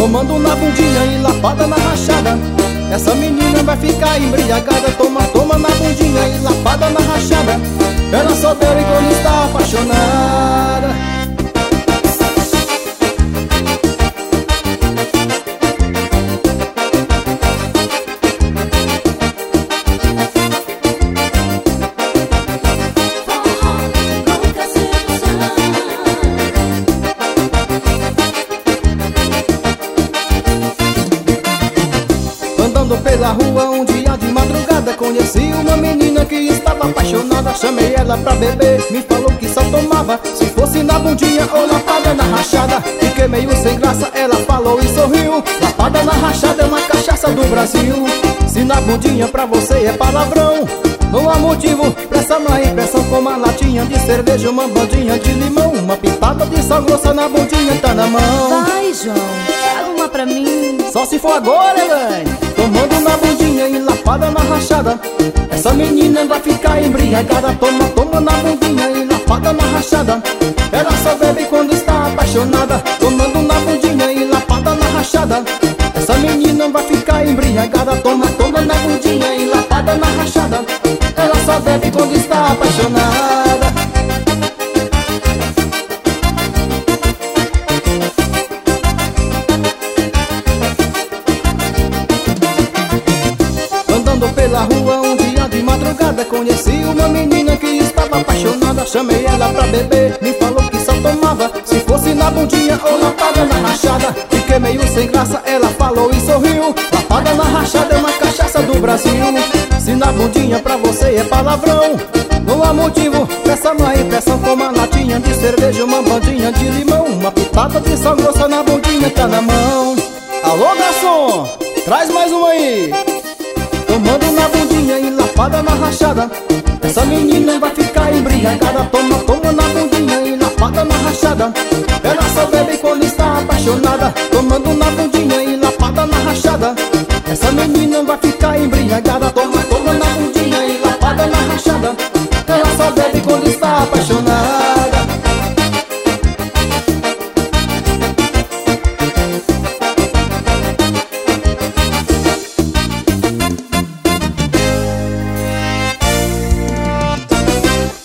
tomando na bundinha e lapada na rachada. Essa menina vai ficar embriagada. Toma, toma na bundinha e lapada na rachada. Ela só bebe quando está apaixonada. Andando pela rua um dia de madrugada, conheci uma menina que estava apaixonada. Chamei ela pra beber, me falou que só tomava se fosse na bundinha ou lapada na rachada. Fiquei meio sem graça, ela falou e sorriu. Lapada na rachada é uma cachaça do Brasil. Se na bundinha pra você é palavrão, não há motivo pra essa má impressão. Com uma latinha de cerveja, uma bandinha de limão, uma pitada de sal grossa na bundinha tá na mão. Vai, João, traga uma pra mim. Só se for agora, Elaine. Tomando na bundinha e lapada na rachada. Essa menina vai ficar embriagada. Toma, toma na bundinha e lapada na rachada. Ela só bebe quando está apaixonada. Tomando na bundinha e lapada na rachada. Essa menina vai ficar embriagada. Toma, toma na bundinha e lapada na rachada. Ela só bebe quando está apaixonada. Andando pela rua um dia de madrugada, conheci uma menina que estava apaixonada. Chamei ela pra beber, me falou que só tomava se fosse na bundinha ou lapada na rachada. Fiquei meio sem graça, ela falou e sorriu. Lapada na rachada é uma cachaça do Brasil. Se na bundinha pra você é palavrão, não há motivo pra essa má impressão. Com uma latinha de cerveja, uma bandinha de limão, uma pitada de sal grossa na bundinha tá na mão. Alô, garçom, traz mais uma aí. Tomando na bundinha e lapada na rachada. Essa menina vai ficar embriagada. Toma, toma na bundinha e lapada na rachada. Ela só bebe quando está apaixonada. Tomando na bundinha e lapada na rachada. Essa menina vai ficar embriagada. Toma, toma na bundinha e lapada na rachada. Ela só bebe quando está apaixonada.